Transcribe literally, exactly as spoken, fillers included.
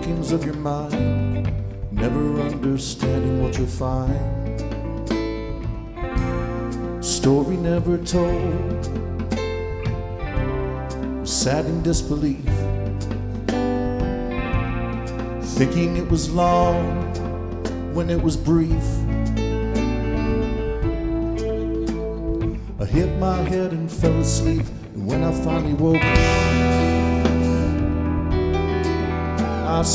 workings of your mind, never understanding what you'll find. Story never told, sat in disbelief, thinking it was long when it was brief. I hit my head and fell asleep, and when I finally woke,